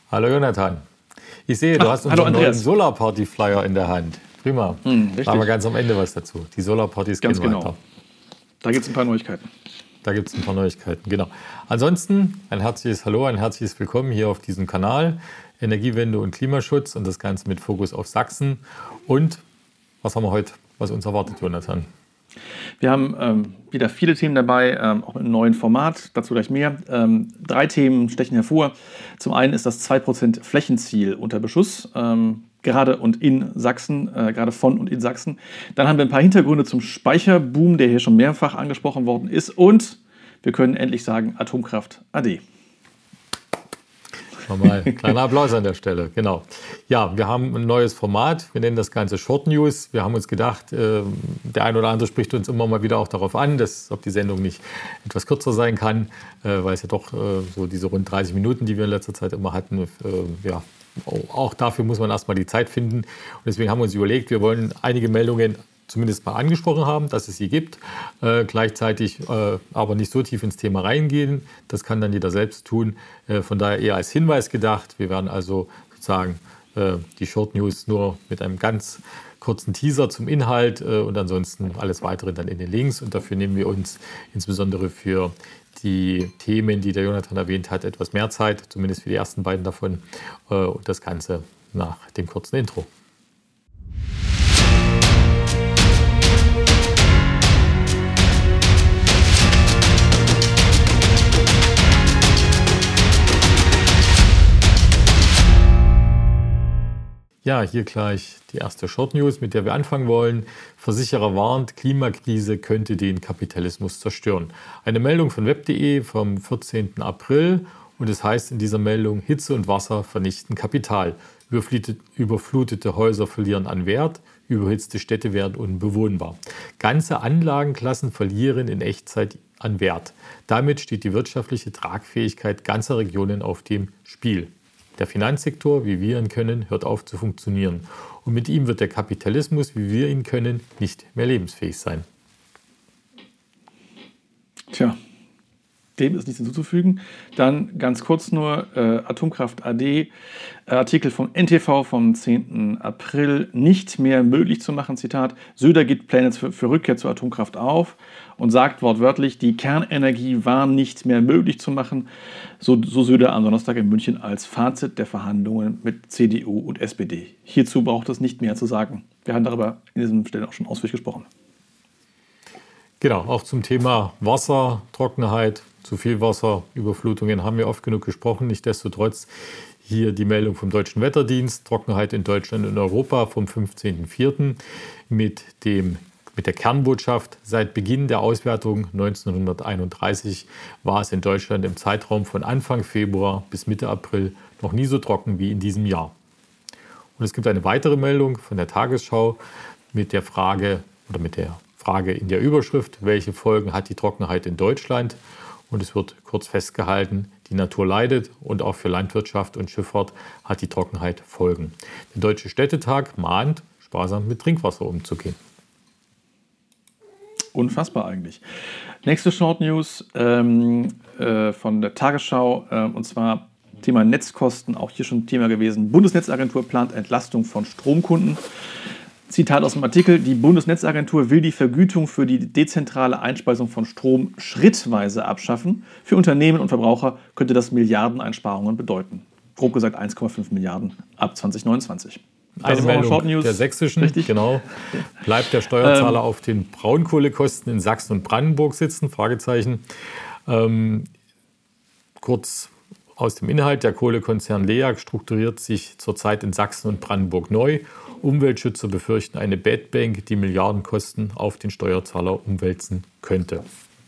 Hallo Jonathan. Ich sehe, du hast unseren neuen Solarparty-Flyer in der Hand. Prima. Da haben wir ganz am Ende was dazu. Die Solarpartys gehen weiter. Da gibt es ein paar Neuigkeiten. Genau. Ansonsten ein herzliches Hallo, ein herzliches Willkommen hier auf diesem Kanal. Energiewende und Klimaschutz und das Ganze mit Fokus auf Sachsen. Und was haben wir heute, was uns erwartet, Jonathan? Wir haben wieder viele Themen dabei, auch mit einem neuen Format, dazu gleich mehr. 3 Themen stechen hervor. Zum einen ist das 2% Flächenziel unter Beschuss, gerade und in Sachsen, gerade von und in Sachsen. Dann haben wir ein paar Hintergründe zum Speicherboom, der hier schon mehrfach angesprochen worden ist. Und wir können endlich sagen, Atomkraft ade. Nochmal kleiner Applaus an der Stelle, genau. Ja, wir haben ein neues Format, wir nennen das Ganze Short News. Wir haben uns gedacht, der ein oder andere spricht uns immer mal wieder auch darauf an, ob die Sendung nicht etwas kürzer sein kann, weil es ja doch so diese rund 30 Minuten, die wir in letzter Zeit immer hatten, ja, auch dafür muss man erstmal die Zeit finden. Und deswegen haben wir uns überlegt, wir wollen einige Meldungen zumindest mal angesprochen haben, dass es sie gibt, gleichzeitig aber nicht so tief ins Thema reingehen. Das kann dann jeder selbst tun. Von daher eher als Hinweis gedacht. Wir werden also sozusagen die Short News nur mit einem ganz kurzen Teaser zum Inhalt und ansonsten alles Weitere dann in den Links. Und dafür nehmen wir uns insbesondere für die Themen, die der Jonathan erwähnt hat, etwas mehr Zeit, zumindest für die ersten beiden davon. Und das Ganze nach dem kurzen Intro. Ja, hier gleich die erste Short News, mit der wir anfangen wollen. Versicherer warnt, Klimakrise könnte den Kapitalismus zerstören. Eine Meldung von web.de vom 14. April und es heißt in dieser Meldung, Hitze und Wasser vernichten Kapital. Überflutete Häuser verlieren an Wert, überhitzte Städte werden unbewohnbar. Ganze Anlagenklassen verlieren in Echtzeit an Wert. Damit steht die wirtschaftliche Tragfähigkeit ganzer Regionen auf dem Spiel. Der Finanzsektor, wie wir ihn kennen, hört auf zu funktionieren. Und mit ihm wird der Kapitalismus, wie wir ihn können, nicht mehr lebensfähig sein. Tja, dem ist nichts hinzuzufügen. Dann ganz kurz nur Atomkraft AD, Artikel vom NTV vom 10. April, nicht mehr möglich zu machen, Zitat, Söder gibt Pläne für Rückkehr zur Atomkraft auf und sagt wortwörtlich, die Kernenergie war nicht mehr möglich zu machen, so Söder am Donnerstag in München als Fazit der Verhandlungen mit CDU und SPD. Hierzu braucht es nicht mehr zu sagen. Wir haben darüber in diesen Stellen auch schon ausführlich gesprochen. Genau, auch zum Thema Wasser, Trockenheit, zu viel Wasser, Überflutungen haben wir oft genug gesprochen. Nichtsdestotrotz hier die Meldung vom Deutschen Wetterdienst, Trockenheit in Deutschland und Europa vom 15.04. mit der Kernbotschaft, seit Beginn der Auswertung 1931 war es in Deutschland im Zeitraum von Anfang Februar bis Mitte April noch nie so trocken wie in diesem Jahr. Und es gibt eine weitere Meldung von der Tagesschau mit der Frage in der Überschrift, welche Folgen hat die Trockenheit in Deutschland? Und es wird kurz festgehalten, die Natur leidet und auch für Landwirtschaft und Schifffahrt hat die Trockenheit Folgen. Der Deutsche Städtetag mahnt, sparsam mit Trinkwasser umzugehen. Unfassbar eigentlich. Nächste Short News von der Tagesschau und zwar Thema Netzkosten, auch hier schon Thema gewesen. Bundesnetzagentur plant Entlastung von Stromkunden. Zitat aus dem Artikel, die Bundesnetzagentur will die Vergütung für die dezentrale Einspeisung von Strom schrittweise abschaffen. Für Unternehmen und Verbraucher könnte das Milliardeneinsparungen bedeuten. Grob gesagt 1,5 Milliarden ab 2029. Eine Meldung der Sächsischen, richtig? Genau. Bleibt der Steuerzahler auf den Braunkohlekosten in Sachsen und Brandenburg sitzen? Fragezeichen. Kurz aus dem Inhalt, der Kohlekonzern LEAG strukturiert sich zurzeit in Sachsen und Brandenburg neu. Umweltschützer befürchten eine Bad Bank, die Milliardenkosten auf den Steuerzahler umwälzen könnte.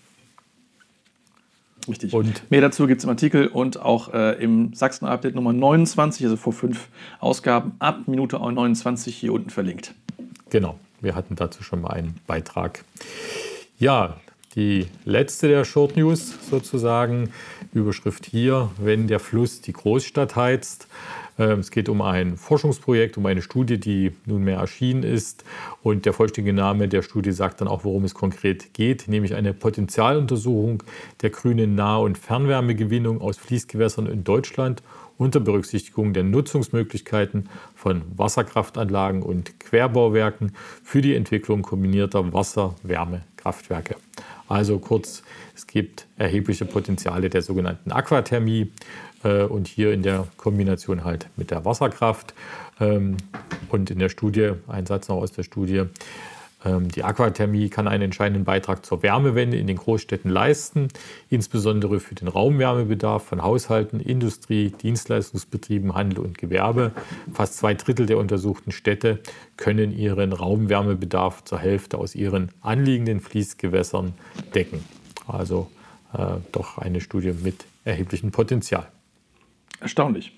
Richtig. Und mehr dazu gibt es im Artikel und auch im Sachsen-Update Nummer 29, also vor 5 Ausgaben, ab Minute 29 hier unten verlinkt. Genau, wir hatten dazu schon mal einen Beitrag. Ja, die letzte der Short News sozusagen. Überschrift hier: Wenn der Fluss die Großstadt heizt. Es geht um ein Forschungsprojekt, um eine Studie, die nunmehr erschienen ist. Und der vollständige Name der Studie sagt dann auch, worum es konkret geht, nämlich eine Potenzialuntersuchung der grünen Nah- und Fernwärmegewinnung aus Fließgewässern in Deutschland unter Berücksichtigung der Nutzungsmöglichkeiten von Wasserkraftanlagen und Querbauwerken für die Entwicklung kombinierter Wasser-Wärme-Kraftwerke. Also kurz, es gibt erhebliche Potenziale der sogenannten Aquathermie und hier in der Kombination halt mit der Wasserkraft. Und in der Studie, ein Satz noch aus der Studie, die Aquathermie kann einen entscheidenden Beitrag zur Wärmewende in den Großstädten leisten, insbesondere für den Raumwärmebedarf von Haushalten, Industrie, Dienstleistungsbetrieben, Handel und Gewerbe. Fast 2/3 der untersuchten Städte können ihren Raumwärmebedarf zur Hälfte aus ihren anliegenden Fließgewässern decken. Also doch eine Studie mit erheblichem Potenzial. Erstaunlich.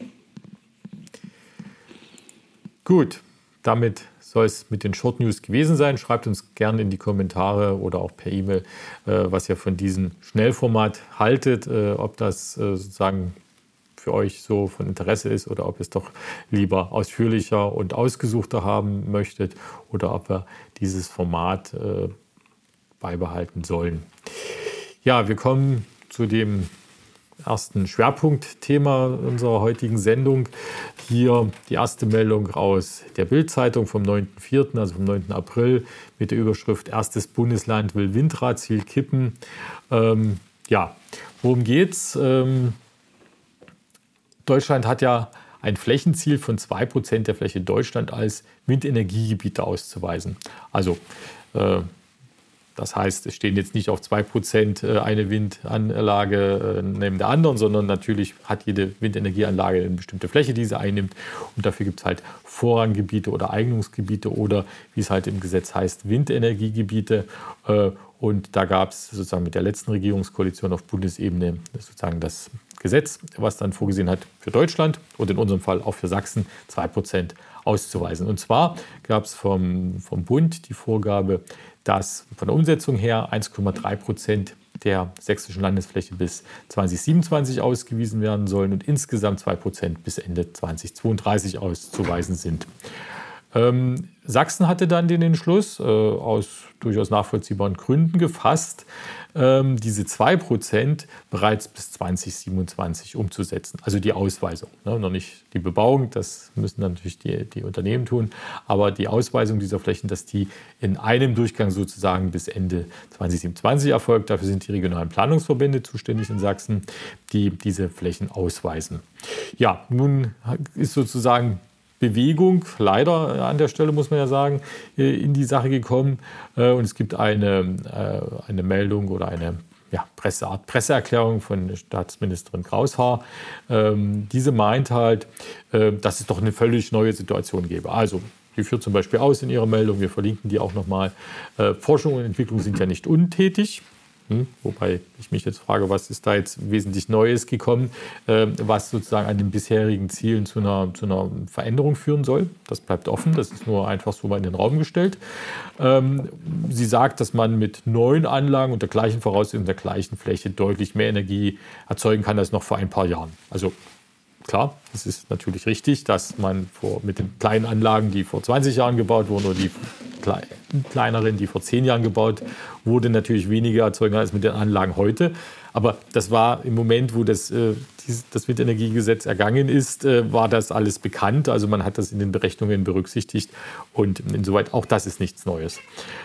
Gut, damit soll es mit den Short News gewesen sein. Schreibt uns gerne in die Kommentare oder auch per E-Mail, was ihr von diesem Schnellformat haltet, ob das sozusagen für euch so von Interesse ist oder ob ihr es doch lieber ausführlicher und ausgesuchter haben möchtet oder ob wir dieses Format beibehalten sollen. Ja, wir kommen zu dem ersten Schwerpunktthema unserer heutigen Sendung. Hier die erste Meldung aus der Bild-Zeitung vom 9.4., also vom 9. April, mit der Überschrift: Erstes Bundesland will Windradziel kippen. Ja, worum geht's? Deutschland hat ja ein Flächenziel von 2% der Fläche Deutschland als Windenergiegebiete auszuweisen. Also das heißt, es stehen jetzt nicht auf 2% eine Windanlage neben der anderen, sondern natürlich hat jede Windenergieanlage eine bestimmte Fläche, die sie einnimmt. Und dafür gibt es halt Vorranggebiete oder Eignungsgebiete oder, wie es halt im Gesetz heißt, Windenergiegebiete. Und da gab es sozusagen mit der letzten Regierungskoalition auf Bundesebene sozusagen das Gesetz, was dann vorgesehen hat für Deutschland und in unserem Fall auch für Sachsen 2% auszuweisen. Und zwar gab es vom Bund die Vorgabe, dass von der Umsetzung her 1,3% der sächsischen Landesfläche bis 2027 ausgewiesen werden sollen und insgesamt 2% bis Ende 2032 auszuweisen sind. Sachsen hatte dann den Entschluss, aus durchaus nachvollziehbaren Gründen gefasst, diese 2% bereits bis 2027 umzusetzen. Also die Ausweisung, ne? Noch nicht die Bebauung, das müssen natürlich die Unternehmen tun, aber die Ausweisung dieser Flächen, dass die in einem Durchgang sozusagen bis Ende 2027 erfolgt. Dafür sind die regionalen Planungsverbände zuständig in Sachsen, die diese Flächen ausweisen. Ja, nun ist sozusagen Bewegung, leider an der Stelle muss man ja sagen, in die Sache gekommen. Und es gibt eine Meldung oder eine Art Presseerklärung von Staatsministerin Kraushaar. Diese meint halt, dass es doch eine völlig neue Situation gäbe. Also, die führt zum Beispiel aus in ihrer Meldung, wir verlinken die auch nochmal, Forschung und Entwicklung sind ja nicht untätig. Wobei ich mich jetzt frage, was ist da jetzt wesentlich Neues gekommen, was sozusagen an den bisherigen Zielen zu einer Veränderung führen soll. Das bleibt offen, das ist nur einfach so mal in den Raum gestellt. Sie sagt, dass man mit neuen Anlagen unter gleichen Voraussetzungen, der gleichen Fläche deutlich mehr Energie erzeugen kann als noch vor ein paar Jahren. Also klar, es ist natürlich richtig, dass man mit den kleinen Anlagen, die vor 20 Jahren gebaut wurden, oder die kleineren, die vor 10 Jahren gebaut wurden, natürlich weniger erzeugen als mit den Anlagen heute. Aber das war im Moment, wo das Windenergiegesetz ergangen ist, war das alles bekannt. Also man hat das in den Berechnungen berücksichtigt und insoweit auch das ist nichts Neues.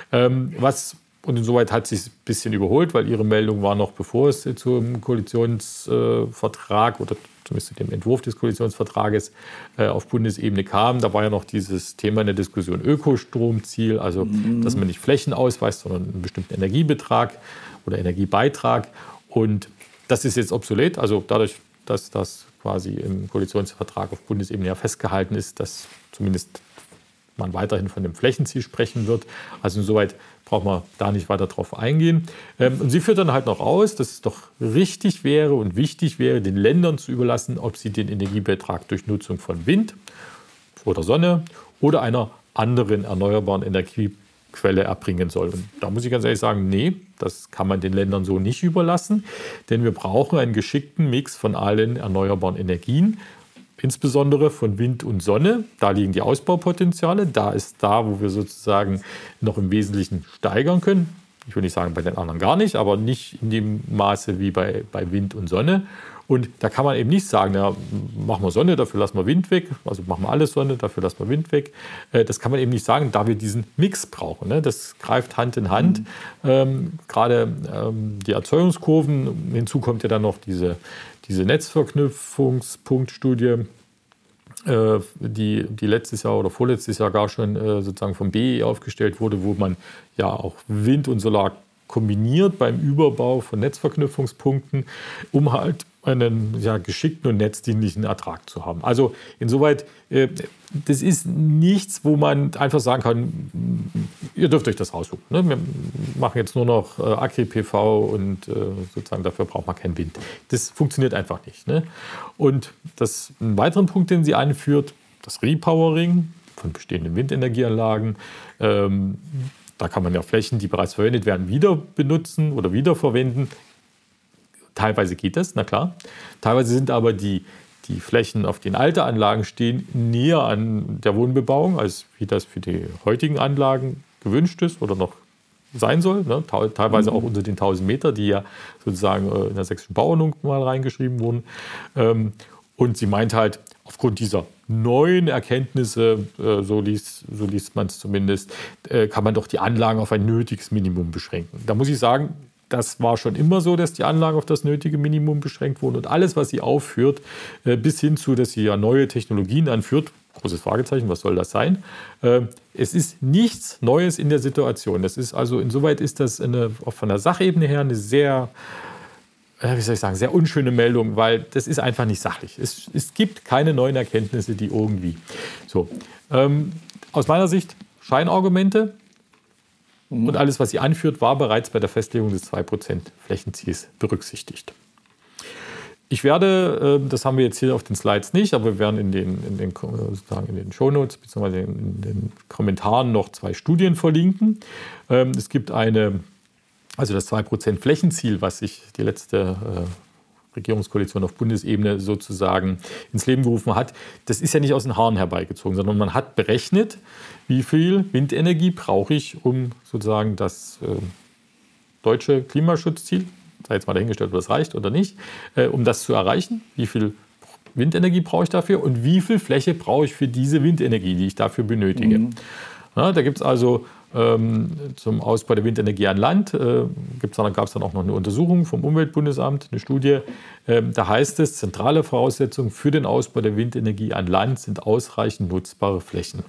Und insoweit hat sich ein bisschen überholt, weil ihre Meldung war noch bevor es zum Koalitionsvertrag oder zumindest zu dem Entwurf des Koalitionsvertrages auf Bundesebene kam. Da war ja noch dieses Thema in der Diskussion Ökostromziel, also dass man nicht Flächen ausweist, sondern einen bestimmten Energiebetrag oder Energiebeitrag. Und das ist jetzt obsolet, also dadurch, dass das quasi im Koalitionsvertrag auf Bundesebene ja festgehalten ist, dass zumindest man weiterhin von dem Flächenziel sprechen wird. Also insoweit braucht man da nicht weiter drauf eingehen. Und sie führt dann halt noch aus, dass es doch richtig wäre und wichtig wäre, den Ländern zu überlassen, ob sie den Energiebeitrag durch Nutzung von Wind oder Sonne oder einer anderen erneuerbaren Energiequelle erbringen soll. Und da muss ich ganz ehrlich sagen, nee, Das kann man den Ländern so nicht überlassen, denn wir brauchen einen geschickten Mix von allen erneuerbaren Energien, insbesondere von Wind und Sonne. Da liegen die Ausbaupotenziale. Da ist da, wo wir sozusagen noch im Wesentlichen steigern können. Ich will nicht sagen, bei den anderen gar nicht, aber nicht in dem Maße wie bei Wind und Sonne. Und da kann man eben nicht sagen, ja, machen wir Sonne, dafür lassen wir Wind weg. Also machen wir alles Sonne, dafür lassen wir Wind weg. Das kann man eben nicht sagen, da wir diesen Mix brauchen. Ne? Das greift Hand in Hand. Gerade die Erzeugungskurven, hinzu kommt ja dann noch diese Netzverknüpfungspunktstudie, die letztes Jahr oder vorletztes Jahr gar schon sozusagen vom BE aufgestellt wurde, wo man ja auch Wind und Solar kombiniert beim Überbau von Netzverknüpfungspunkten, um halt einen geschickten und netzdienlichen Ertrag zu haben. Also insoweit, das ist nichts, wo man einfach sagen kann, ihr dürft euch das raussuchen. Ne? Wir machen jetzt nur noch Agri-PV und sozusagen dafür braucht man keinen Wind. Das funktioniert einfach nicht. Ne? Und einen weiteren Punkt, den sie anführt, das Repowering von bestehenden Windenergieanlagen. Da kann man ja Flächen, die bereits verwendet werden, wieder benutzen oder wiederverwenden. Teilweise geht das, na klar. Teilweise sind aber die Flächen, auf denen alte Anlagen stehen, näher an der Wohnbebauung, als wie das für die heutigen Anlagen gewünscht ist oder noch sein soll. Ne? Teilweise auch unter den 1000 Meter, die ja sozusagen in der sächsischen Bauordnung mal reingeschrieben wurden. Und sie meint halt, aufgrund dieser neuen Erkenntnisse, so liest man es zumindest, kann man doch die Anlagen auf ein nötiges Minimum beschränken. Da muss ich sagen, das war schon immer so, dass die Anlagen auf das nötige Minimum beschränkt wurden. Und alles, was sie aufführt, bis hin zu, dass sie ja neue Technologien anführt, großes Fragezeichen, was soll das sein? Es ist nichts Neues in der Situation. Das ist also, insoweit ist das auch von der Sachebene her eine sehr, sehr unschöne Meldung, weil das ist einfach nicht sachlich. Es gibt keine neuen Erkenntnisse, die irgendwie so. Aus meiner Sicht Scheinargumente. Und alles, was sie anführt, war bereits bei der Festlegung des 2% Flächenziels berücksichtigt. Ich werde, das haben wir jetzt hier auf den Slides nicht, aber wir werden in den Shownotes bzw. in den Kommentaren noch 2 Studien verlinken. Es gibt das 2% Flächenziel, was sich die letzte Regierungskoalition auf Bundesebene sozusagen ins Leben gerufen hat, das ist ja nicht aus den Haaren herbeigezogen, sondern man hat berechnet, wie viel Windenergie brauche ich, um sozusagen das deutsche Klimaschutzziel, sei jetzt mal dahingestellt, ob das reicht oder nicht, um das zu erreichen, wie viel Windenergie brauche ich dafür und wie viel Fläche brauche ich für diese Windenergie, die ich dafür benötige. Ja, da gibt es also zum Ausbau der Windenergie an Land gab es dann auch noch eine Untersuchung vom Umweltbundesamt, eine Studie. Da heißt es, zentrale Voraussetzungen für den Ausbau der Windenergie an Land sind ausreichend nutzbare Flächen.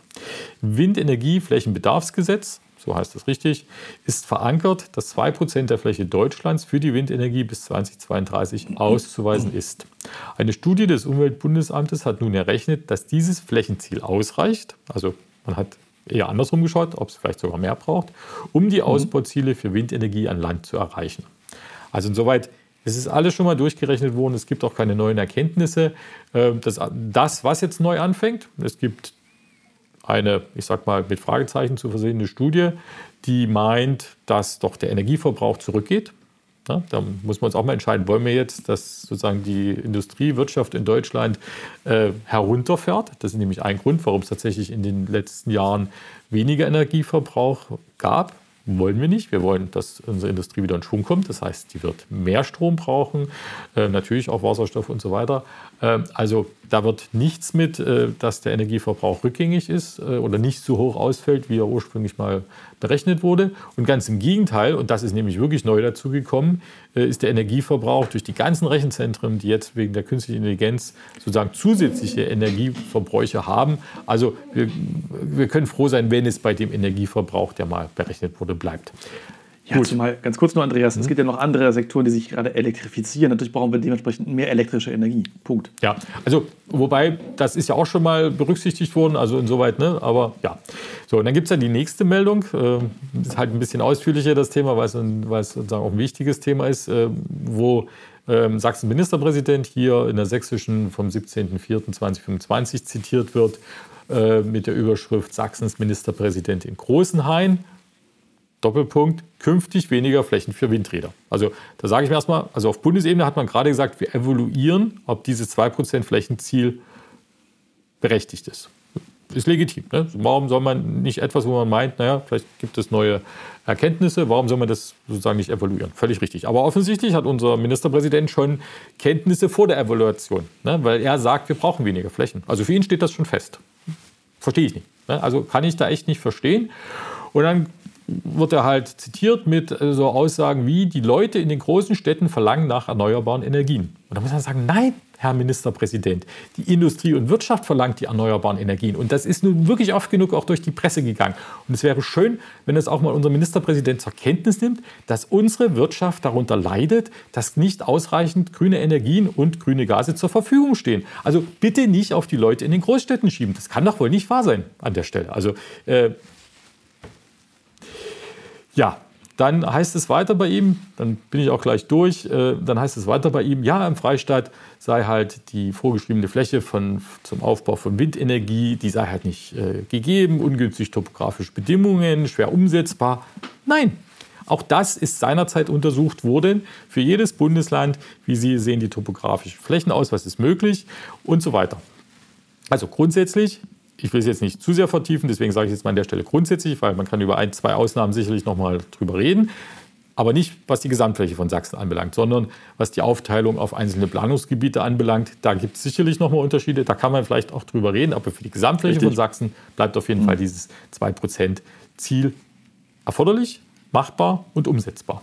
Windenergieflächenbedarfsgesetz, so heißt es richtig, ist verankert, dass 2% der Fläche Deutschlands für die Windenergie bis 2032 auszuweisen ist. Eine Studie des Umweltbundesamtes hat nun errechnet, dass dieses Flächenziel ausreicht, also man hat eher andersrum geschaut, ob es vielleicht sogar mehr braucht, um die Ausbauziele für Windenergie an Land zu erreichen. Also insoweit, es ist alles schon mal durchgerechnet worden, es gibt auch keine neuen Erkenntnisse. Das, was jetzt neu anfängt, es gibt eine, ich sag mal, mit Fragezeichen zu versehene Studie, die meint, dass doch der Energieverbrauch zurückgeht. Ja, da muss man uns auch mal entscheiden, wollen wir jetzt, dass sozusagen die Industriewirtschaft in Deutschland herunterfährt. Das ist nämlich ein Grund, warum es tatsächlich in den letzten Jahren weniger Energieverbrauch gab. Wollen wir nicht. Wir wollen, dass unsere Industrie wieder in Schwung kommt. Das heißt, die wird mehr Strom brauchen, natürlich auch Wasserstoff und so weiter. Also da wird nichts mit, dass der Energieverbrauch rückgängig ist oder nicht so hoch ausfällt, wie er ursprünglich mal berechnet wurde. Und ganz im Gegenteil, und das ist nämlich wirklich neu dazugekommen, ist der Energieverbrauch durch die ganzen Rechenzentren, die jetzt wegen der künstlichen Intelligenz sozusagen zusätzliche Energieverbräuche haben. Also wir können froh sein, wenn es bei dem Energieverbrauch, der mal berechnet wurde, bleibt. Ja, zumal ganz kurz nur, Andreas, es gibt ja noch andere Sektoren, die sich gerade elektrifizieren. Natürlich brauchen wir dementsprechend mehr elektrische Energie. Punkt. Ja, also wobei, das ist ja auch schon mal berücksichtigt worden, also insoweit, ne? Aber ja. So, und dann gibt es ja die nächste Meldung. Das ist halt ein bisschen ausführlicher, das Thema, weil es sozusagen auch ein wichtiges Thema ist, wo Sachsens Ministerpräsident hier in der Sächsischen vom 17.04.2025 zitiert wird mit der Überschrift Sachsens Ministerpräsident in Großenhain. Doppelpunkt, künftig weniger Flächen für Windräder. Also da sage ich mir erstmal, also auf Bundesebene hat man gerade gesagt, wir evaluieren, ob dieses 2% Flächenziel berechtigt ist. Ist legitim. Ne? Warum soll man nicht etwas, wo man meint, naja, vielleicht gibt es neue Erkenntnisse, warum soll man das sozusagen nicht evaluieren? Völlig richtig. Aber offensichtlich hat unser Ministerpräsident schon Kenntnisse vor der Evaluation, ne? Weil er sagt, wir brauchen weniger Flächen. Also für ihn steht das schon fest. Verstehe ich nicht. Ne? Also kann ich da echt nicht verstehen. Und dann wird er halt zitiert mit so Aussagen wie, die Leute in den großen Städten verlangen nach erneuerbaren Energien. Und da muss man sagen, nein, Herr Ministerpräsident, die Industrie und Wirtschaft verlangt die erneuerbaren Energien. Und das ist nun wirklich oft genug auch durch die Presse gegangen. Und es wäre schön, wenn es auch mal unser Ministerpräsident zur Kenntnis nimmt, dass unsere Wirtschaft darunter leidet, dass nicht ausreichend grüne Energien und grüne Gase zur Verfügung stehen. Also bitte nicht auf die Leute in den Großstädten schieben. Das kann doch wohl nicht wahr sein an der Stelle. Also ja, dann heißt es weiter bei ihm, dann bin ich auch gleich durch, dann heißt es weiter bei ihm, ja, im Freistaat sei halt die vorgeschriebene Fläche zum Aufbau von Windenergie, die sei halt nicht gegeben, ungünstig topografische Bedingungen, schwer umsetzbar. Nein, auch das ist seinerzeit untersucht worden für jedes Bundesland, wie sehen die topografischen Flächen aus, was ist möglich und so weiter. Also grundsätzlich, ich will es jetzt nicht zu sehr vertiefen, deswegen sage ich jetzt mal an der Stelle grundsätzlich, weil man kann über 1, 2 Ausnahmen sicherlich noch mal drüber reden, aber nicht, was die Gesamtfläche von Sachsen anbelangt, sondern was die Aufteilung auf einzelne Planungsgebiete anbelangt. Da gibt es sicherlich noch mal Unterschiede, da kann man vielleicht auch drüber reden, aber für die Gesamtfläche von Sachsen bleibt auf jeden Fall dieses 2% Ziel erforderlich, machbar und umsetzbar.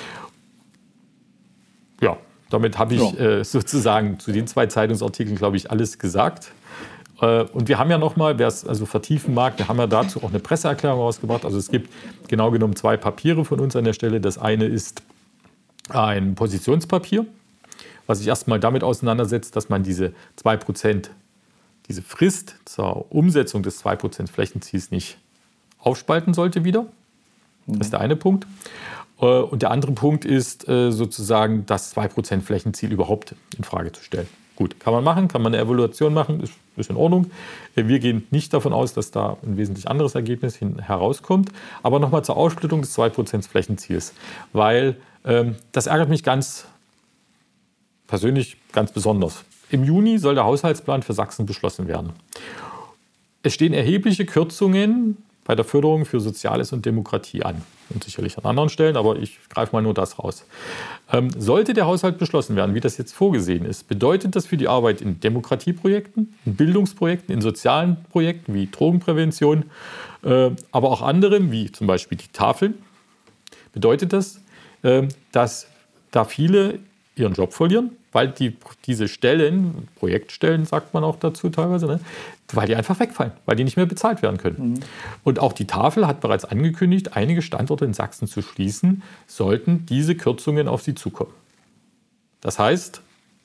Ja, damit habe ich sozusagen zu den 2 Zeitungsartikeln, glaube ich, alles gesagt. Und wir haben ja nochmal, wer es also vertiefen mag, wir haben ja dazu auch eine Presseerklärung rausgebracht. Also es gibt genau genommen 2 Papiere von uns an der Stelle. Das eine ist ein Positionspapier, was sich erstmal damit auseinandersetzt, dass man diese 2%, diese Frist zur Umsetzung des 2% Flächenziels nicht aufspalten sollte wieder. Das ist der eine Punkt. Und der andere Punkt ist sozusagen, das 2% Flächenziel überhaupt in Frage zu stellen. Gut, kann man machen, kann man eine Evaluation machen, ist in Ordnung. Wir gehen nicht davon aus, dass da ein wesentlich anderes Ergebnis herauskommt. Aber nochmal zur Aufsplittung des 2% Flächenziels, weil das ärgert mich ganz persönlich ganz besonders. Im Juni soll der Haushaltsplan für Sachsen beschlossen werden. Es stehen erhebliche Kürzungen bei der Förderung für Soziales und Demokratie an. Und sicherlich an anderen Stellen, aber ich greife mal nur das raus. Sollte der Haushalt beschlossen werden, wie das jetzt vorgesehen ist, bedeutet das für die Arbeit in Demokratieprojekten, in Bildungsprojekten, in sozialen Projekten wie Drogenprävention, aber auch anderen, wie zum Beispiel die Tafeln, bedeutet das, dass da viele ihren Job verlieren, weil diese Stellen, Projektstellen sagt man auch dazu teilweise, ne, weil die einfach wegfallen, weil die nicht mehr bezahlt werden können. Und auch die Tafel hat bereits angekündigt, einige Standorte in Sachsen zu schließen, sollten diese Kürzungen auf sie zukommen. Das heißt,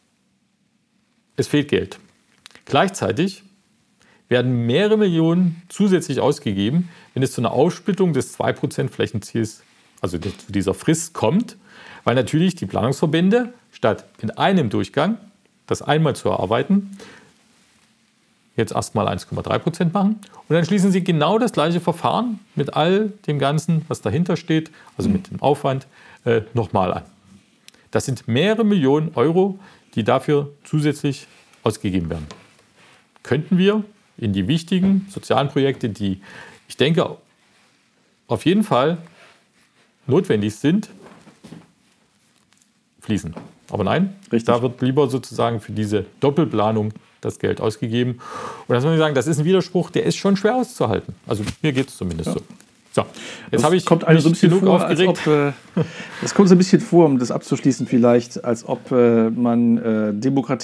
es fehlt Geld. Gleichzeitig werden mehrere Millionen zusätzlich ausgegeben, wenn es zu einer Aufsplittung des 2% Flächenziels, also zu dieser Frist kommt, weil natürlich die Planungsverbände statt in einem Durchgang das einmal zu erarbeiten, jetzt erstmal 1,3% machen und dann schließen sie genau das gleiche Verfahren mit all dem Ganzen, was dahinter steht, also mit dem Aufwand, nochmal an. Das sind mehrere Millionen Euro, die dafür zusätzlich ausgegeben werden. Könnten wir in die wichtigen sozialen Projekte, die, ich denke, auf jeden Fall notwendig sind, fließen. Aber nein, da wird lieber sozusagen für diese Doppelplanung das Geld ausgegeben. Und das muss ich sagen, das ist ein Widerspruch, der ist schon schwer auszuhalten. Also mir geht es zumindest so. So, jetzt habe ich kommt einem so ein bisschen vor, aufgeregt. Das kommt so ein bisschen vor, um das abzuschließen vielleicht, als ob man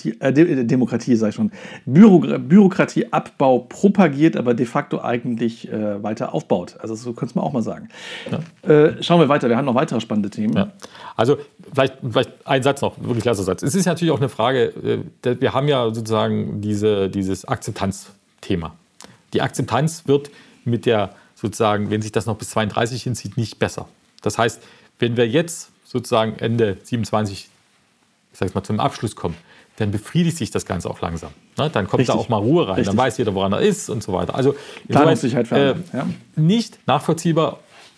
Bürokratieabbau propagiert, aber de facto eigentlich weiter aufbaut. Also so könnte man auch mal sagen. Ja. Schauen wir weiter, wir haben noch weitere spannende Themen. Ja. Also vielleicht ein Satz noch, wirklich letzter Satz. Es ist natürlich auch eine Frage, wir haben ja sozusagen dieses Akzeptanzthema. Die Akzeptanz wird mit der sozusagen, wenn sich das noch bis 32 hinzieht, nicht besser. Das heißt, wenn wir jetzt sozusagen Ende 27, ich sage mal, zum Abschluss kommen, dann befriedigt sich das Ganze auch langsam. Ne? Dann kommt da auch mal Ruhe rein, dann weiß jeder, woran er ist und so weiter. Also Planungssicherheit nicht nachvollziehbar,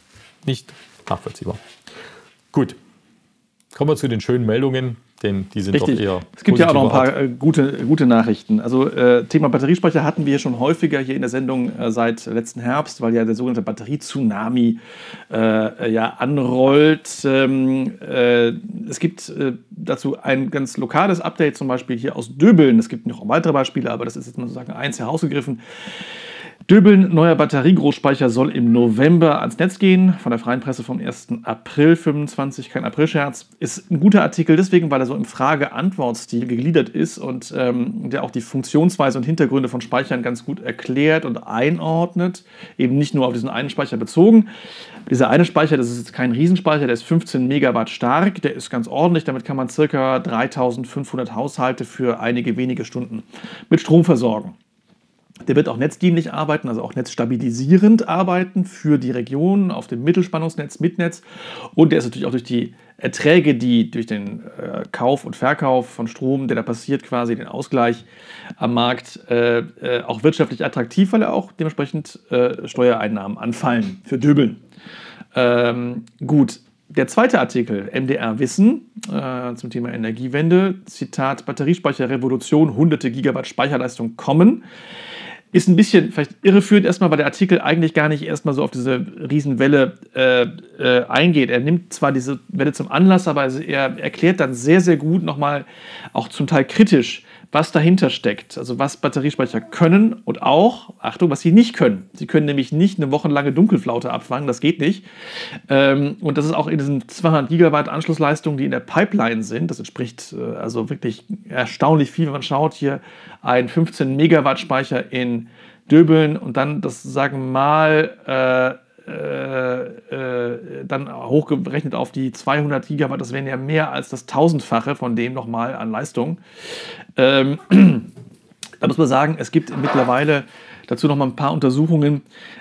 nicht nachvollziehbar. Gut, kommen wir zu den schönen Meldungen, denn die sind Richtig. Doch eher. Es gibt ja auch noch ein paar gute Nachrichten. Also Thema Batteriespeicher hatten wir ja schon häufiger hier in der Sendung seit letzten Herbst, weil ja der sogenannte Batterie-Tsunami anrollt. Es gibt dazu ein ganz lokales Update, zum Beispiel hier aus Döbeln. Es gibt noch weitere Beispiele, aber das ist jetzt mal sozusagen eins herausgegriffen. Döbeln, neuer Batteriegroßspeicher soll im November ans Netz gehen, von der Freien Presse vom 1. April 25, kein Aprilscherz. Ist ein guter Artikel deswegen, weil er so im Frage-Antwort-Stil gegliedert ist und der auch die Funktionsweise und Hintergründe von Speichern ganz gut erklärt und einordnet, eben nicht nur auf diesen einen Speicher bezogen. Dieser eine Speicher, das ist jetzt kein Riesenspeicher, der ist 15 Megawatt stark, der ist ganz ordentlich, damit kann man ca. 3500 Haushalte für einige wenige Stunden mit Strom versorgen. Der wird auch netzdienlich arbeiten, also auch netzstabilisierend arbeiten für die Region auf dem Mittelspannungsnetz, Mitnetz. Und der ist natürlich auch durch die Erträge, die durch den Kauf und Verkauf von Strom, der da passiert, quasi den Ausgleich am Markt, auch wirtschaftlich attraktiv, weil er auch dementsprechend Steuereinnahmen anfallen für Döbeln. Gut. Der zweite Artikel, MDR Wissen, zum Thema Energiewende, Zitat, Batteriespeicherrevolution, hunderte Gigawatt Speicherleistung kommen. Ist ein bisschen vielleicht irreführend erstmal, weil der Artikel eigentlich gar nicht erstmal so auf diese Riesenwelle eingeht. Er nimmt zwar diese Welle zum Anlass, aber er erklärt dann sehr, sehr gut nochmal, auch zum Teil kritisch, was dahinter steckt. Also was Batteriespeicher können und auch, Achtung, was sie nicht können. Sie können nämlich nicht eine wochenlange Dunkelflaute abfangen, das geht nicht. Und das ist auch in diesen 200 Gigawatt Anschlussleistungen, die in der Pipeline sind. Das entspricht also wirklich erstaunlich viel, wenn man schaut, hier ein 15 Megawatt Speicher in Döbeln und dann das, sagen wir mal, dann hochgerechnet auf die 200 Gigawatt, das wären ja mehr als das Tausendfache von dem nochmal an Leistung. Da muss man sagen, es gibt mittlerweile dazu nochmal ein paar Untersuchungen,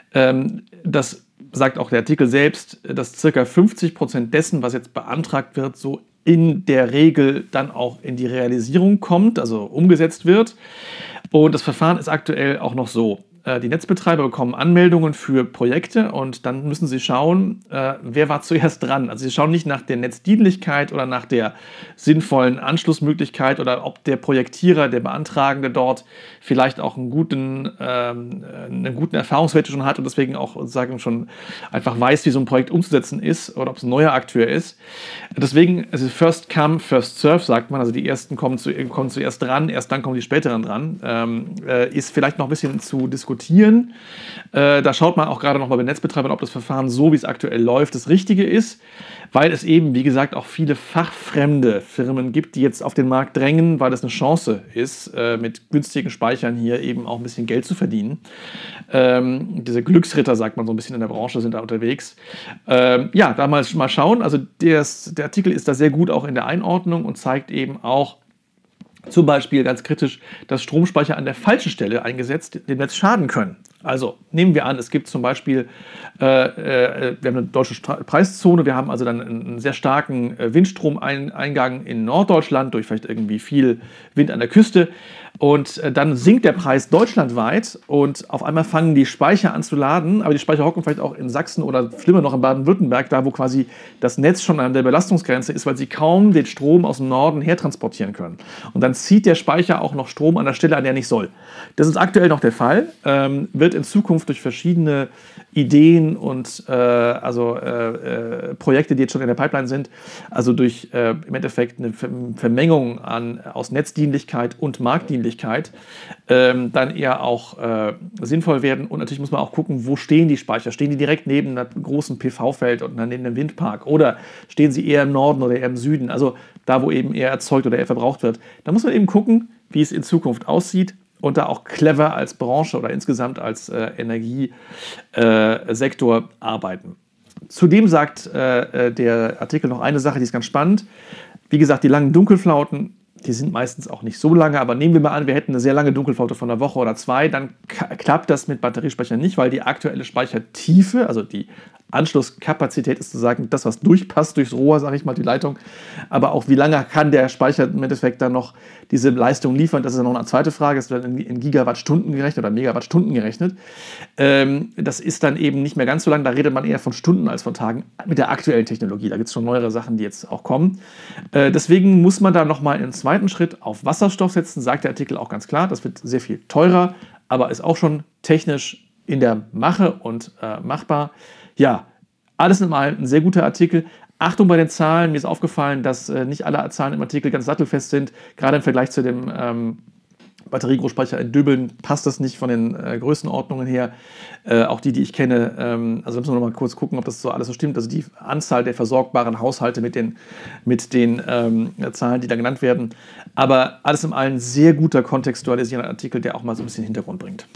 das sagt auch der Artikel selbst, dass ca. 50% dessen, was jetzt beantragt wird, so in der Regel dann auch in die Realisierung kommt, also umgesetzt wird. Und das Verfahren ist aktuell auch noch so. Die Netzbetreiber bekommen Anmeldungen für Projekte und dann müssen sie schauen, wer war zuerst dran. Also sie schauen nicht nach der Netzdienlichkeit oder nach der sinnvollen Anschlussmöglichkeit oder ob der Projektierer, der Beantragende dort vielleicht auch einen guten Erfahrungswert schon hat und deswegen auch sozusagen schon einfach weiß, wie so ein Projekt umzusetzen ist oder ob es ein neuer Akteur ist. Deswegen, es ist first come, first serve, sagt man. Also die Ersten kommen zuerst dran, erst dann kommen die Späteren dran. Ist vielleicht noch ein bisschen zu diskutieren. Da schaut man auch gerade noch mal bei Netzbetreibern, ob das Verfahren so, wie es aktuell läuft, das Richtige ist, weil es eben, wie gesagt, auch viele fachfremde Firmen gibt, die jetzt auf den Markt drängen, weil das eine Chance ist, mit günstigen Speichern hier eben auch ein bisschen Geld zu verdienen. Diese Glücksritter, sagt man so ein bisschen in der Branche, sind da unterwegs. Da mal schauen. Also der Artikel ist da sehr gut auch in der Einordnung und zeigt eben auch, zum Beispiel ganz kritisch, dass Stromspeicher an der falschen Stelle eingesetzt dem Netz schaden können. Also nehmen wir an, es gibt zum Beispiel, wir haben eine deutsche Preiszone, wir haben also dann einen sehr starken Windstromeingang in Norddeutschland durch vielleicht irgendwie viel Wind an der Küste und dann sinkt der Preis deutschlandweit und auf einmal fangen die Speicher an zu laden, aber die Speicher hocken vielleicht auch in Sachsen oder schlimmer noch in Baden-Württemberg, da wo quasi das Netz schon an der Belastungsgrenze ist, weil sie kaum den Strom aus dem Norden hertransportieren können. Und dann zieht der Speicher auch noch Strom an der Stelle, an der er nicht soll. Das ist aktuell noch der Fall, wird in Zukunft durch verschiedene Ideen und Projekte, die jetzt schon in der Pipeline sind, also durch im Endeffekt eine Vermengung aus Netzdienlichkeit und Marktdienlichkeit, dann eher auch sinnvoll werden. Und natürlich muss man auch gucken, wo stehen die Speicher? Stehen die direkt neben einem großen PV-Feld und dann neben einem Windpark? Oder stehen sie eher im Norden oder eher im Süden? Also da, wo eben eher erzeugt oder eher verbraucht wird. Da muss man eben gucken, wie es in Zukunft aussieht. Und da auch clever als Branche oder insgesamt als Energiesektor arbeiten. Zudem sagt der Artikel noch eine Sache, die ist ganz spannend. Wie gesagt, die langen Dunkelflauten, die sind meistens auch nicht so lange, aber nehmen wir mal an, wir hätten eine sehr lange Dunkelflaute von einer Woche oder zwei, dann klappt das mit Batteriespeichern nicht, weil die aktuelle Speichertiefe, also die Anschlusskapazität ist sozusagen das, was durchpasst durchs Rohr, sage ich mal, die Leitung. Aber auch wie lange kann der Speicher im Endeffekt dann noch diese Leistung liefern, das ist ja noch eine zweite Frage. Das wird in Gigawattstunden gerechnet oder Megawattstunden gerechnet. Das ist dann eben nicht mehr ganz so lang. Da redet man eher von Stunden als von Tagen mit der aktuellen Technologie. Da gibt es schon neuere Sachen, die jetzt auch kommen. Deswegen muss man da nochmal einen zweiten Schritt auf Wasserstoff setzen, sagt der Artikel auch ganz klar. Das wird sehr viel teurer, aber ist auch schon technisch in der Mache und machbar. Ja, alles in allem ein sehr guter Artikel. Achtung bei den Zahlen, mir ist aufgefallen, dass nicht alle Zahlen im Artikel ganz sattelfest sind. Gerade im Vergleich zu dem Batteriegroßspeicher in Döbeln passt das nicht von den Größenordnungen her. Auch die ich kenne, also müssen wir noch mal kurz gucken, ob das so alles so stimmt. Also die Anzahl der versorgbaren Haushalte mit den Zahlen, die da genannt werden. Aber alles in allem sehr guter kontextualisierender Artikel, der auch mal so ein bisschen Hintergrund bringt.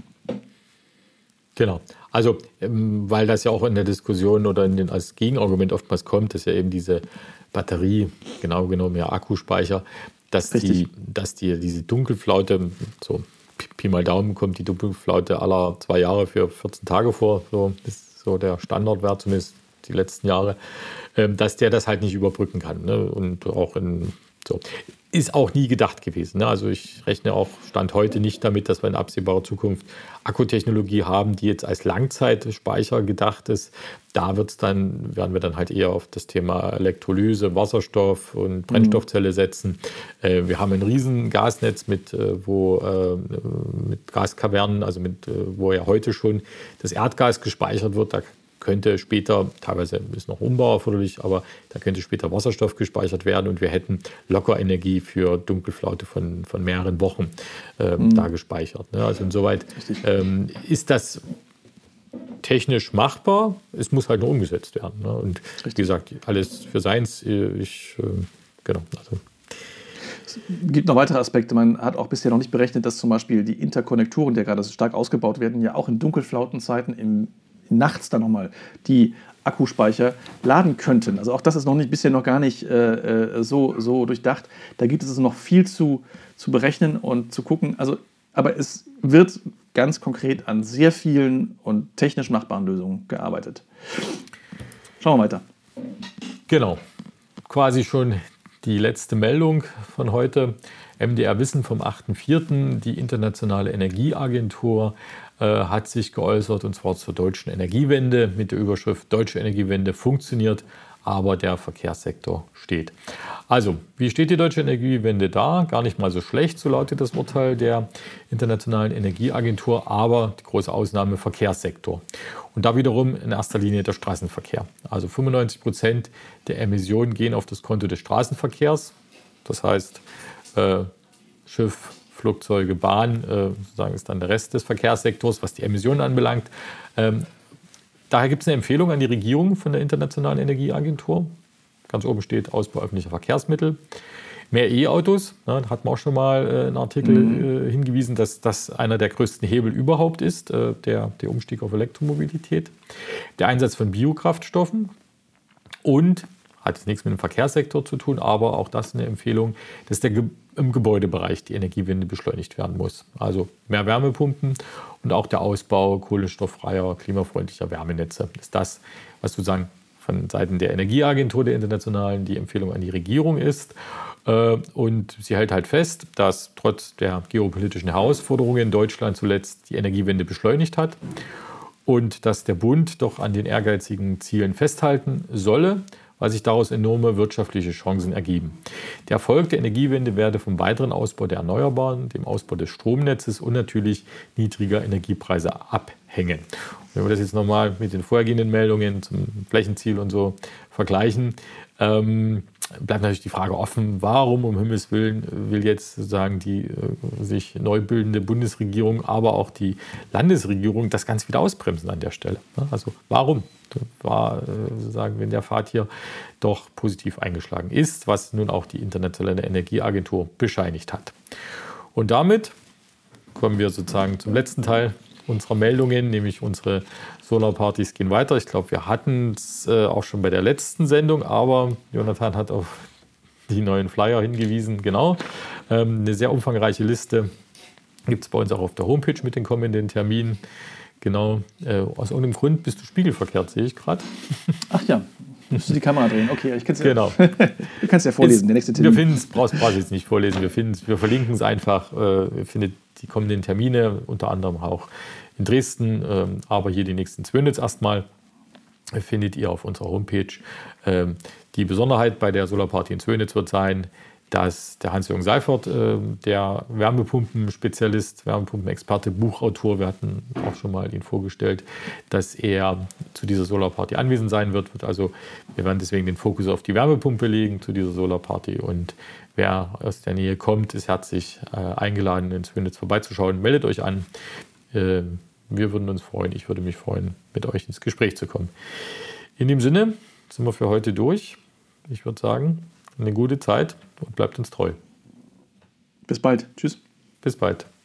Genau. Also, weil das ja auch in der Diskussion oder als Gegenargument oftmals kommt, dass ja eben diese Batterie, genau genommen ja Akkuspeicher, dass diese Dunkelflaute, so Pi mal Daumen kommt die Dunkelflaute aller 2 Jahre für 14 Tage vor, so ist so der Standardwert, zumindest die letzten Jahre, dass der das halt nicht überbrücken kann. Ne? Und auch so. Ist auch nie gedacht gewesen. Ne? Also ich rechne auch Stand heute nicht damit, dass wir in absehbarer Zukunft Akkutechnologie haben, die jetzt als Langzeitspeicher gedacht ist. Da werden wir dann halt eher auf das Thema Elektrolyse, Wasserstoff und Brennstoffzelle setzen. Wir haben ein riesen Gasnetz mit Gaskavernen, also wo ja heute schon das Erdgas gespeichert wird. Da könnte später, teilweise ist noch Umbau erforderlich, aber da könnte später Wasserstoff gespeichert werden und wir hätten locker Energie für Dunkelflaute von mehreren Wochen da gespeichert. Ne? Also insoweit ist das technisch machbar, es muss halt nur umgesetzt werden. Ne? Und wie gesagt, alles für seins. Genau. Also. Es gibt noch weitere Aspekte. Man hat auch bisher noch nicht berechnet, dass zum Beispiel die Interkonnektoren, die ja gerade stark ausgebaut werden, ja auch in Dunkelflautenzeiten nachts dann nochmal die Akkuspeicher laden könnten. Also auch das ist bisher noch gar nicht so durchdacht. Da gibt es also noch viel zu berechnen und zu gucken. Also, aber es wird ganz konkret an sehr vielen und technisch machbaren Lösungen gearbeitet. Schauen wir weiter. Genau. Quasi schon die letzte Meldung von heute. MDR Wissen vom 8.4. Die Internationale Energieagentur hat sich geäußert, und zwar zur deutschen Energiewende mit der Überschrift Deutsche Energiewende funktioniert, aber der Verkehrssektor steht. Also, wie steht die deutsche Energiewende da? Gar nicht mal so schlecht, so lautet das Urteil der Internationalen Energieagentur, aber die große Ausnahme Verkehrssektor. Und da wiederum in erster Linie der Straßenverkehr. Also 95% der Emissionen gehen auf das Konto des Straßenverkehrs. Das heißt, Schiff, Flugzeuge, Bahn, sozusagen ist dann der Rest des Verkehrssektors, was die Emissionen anbelangt. Daher gibt es eine Empfehlung an die Regierung von der Internationalen Energieagentur. Ganz oben steht Ausbau öffentlicher Verkehrsmittel. Mehr E-Autos, da hat man auch schon mal einen Artikel hingewiesen, dass das einer der größten Hebel überhaupt ist, der Umstieg auf Elektromobilität. Der Einsatz von Biokraftstoffen und hat jetzt nichts mit dem Verkehrssektor zu tun, aber auch das eine Empfehlung, dass im Gebäudebereich die Energiewende beschleunigt werden muss. Also mehr Wärmepumpen und auch der Ausbau kohlenstofffreier, klimafreundlicher Wärmenetze ist das, was sozusagen von Seiten der Energieagentur der Internationalen die Empfehlung an die Regierung ist. Und sie hält halt fest, dass trotz der geopolitischen Herausforderungen Deutschland zuletzt die Energiewende beschleunigt hat und dass der Bund doch an den ehrgeizigen Zielen festhalten solle, weil sich daraus enorme wirtschaftliche Chancen ergeben. Der Erfolg der Energiewende werde vom weiteren Ausbau der Erneuerbaren, dem Ausbau des Stromnetzes und natürlich niedriger Energiepreise abhängen. Und wenn wir das jetzt nochmal mit den vorhergehenden Meldungen zum Flächenziel und so vergleichen, bleibt natürlich die Frage offen, warum um Himmels Willen will jetzt sozusagen die sich neu bildende Bundesregierung, aber auch die Landesregierung das Ganze wieder ausbremsen an der Stelle. Also warum? War sozusagen, wenn der Pfad hier doch positiv eingeschlagen ist, was nun auch die Internationale Energieagentur bescheinigt hat. Und damit kommen wir sozusagen zum letzten Teil unserer Meldungen, nämlich unsere Solarpartys gehen weiter. Ich glaube, wir hatten es auch schon bei der letzten Sendung, aber Jonathan hat auf die neuen Flyer hingewiesen. Genau, eine sehr umfangreiche Liste gibt es bei uns auch auf der Homepage mit den kommenden Terminen. Genau. Aus irgendeinem Grund bist du spiegelverkehrt, sehe ich gerade. Ach ja, müsstest du die Kamera drehen. Okay, ich kann es Genau. Du kannst ja vorlesen, der nächste Termin. Wir finden es, brauchst jetzt nicht vorlesen, wir verlinken es einfach. Ihr findet die kommenden Termine, unter anderem auch in Dresden, aber hier die nächsten Zwönitz erstmal findet ihr auf unserer Homepage. Die Besonderheit bei der Solarparty in Zwönitz wird sein, dass der Hans-Jürgen Seifert, der Wärmepumpenspezialist, Wärmepumpenexperte, Buchautor, wir hatten auch schon mal ihn vorgestellt, dass er zu dieser Solarparty anwesend sein wird. Also wir werden deswegen den Fokus auf die Wärmepumpe legen zu dieser Solarparty. Und wer aus der Nähe kommt, ist herzlich eingeladen, in Zwönitz vorbeizuschauen. Meldet euch an. Wir würden uns freuen, ich würde mich freuen, mit euch ins Gespräch zu kommen. In dem Sinne sind wir für heute durch. Ich würde sagen, eine gute Zeit und bleibt uns treu. Bis bald. Tschüss. Bis bald.